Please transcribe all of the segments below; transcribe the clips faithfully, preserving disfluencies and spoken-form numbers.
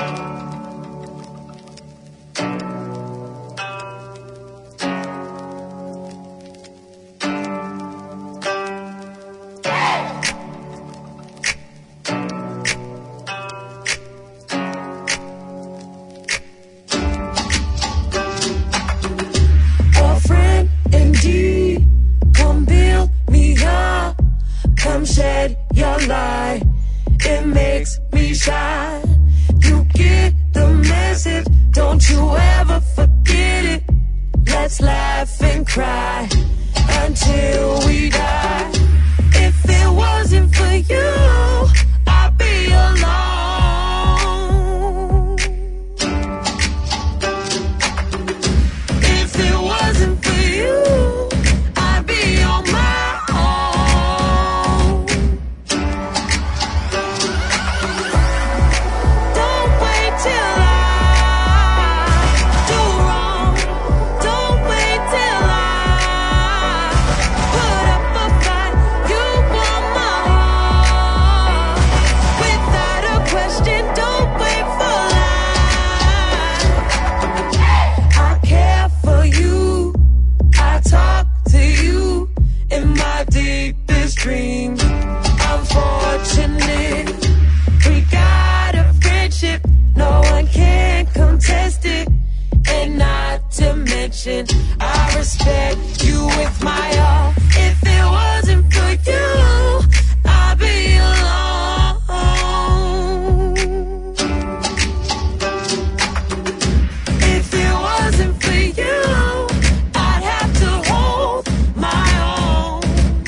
Come shed your light, it makes me shine. You get the message, don't you ever forget it. Let's laugh and cry until we die. If it wasn't for you, I'd be alone. If it wasn't for you, I'd be on my dream. Unfortunate, we got a friendship, no one can contest it. And not to mention, I respect you with my all. If it wasn't for you, I'd be alone. If it wasn't for you, I'd have to hold my own.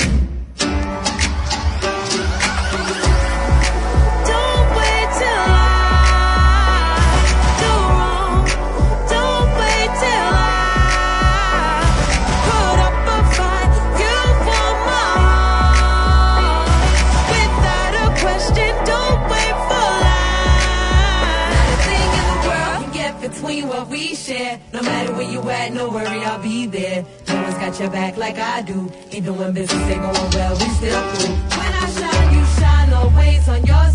Between what we share, no matter where you at, no worry, I'll be there. No one's got your back like I do. Even when business ain't going well, we still cool. When I shine, you shine, always on your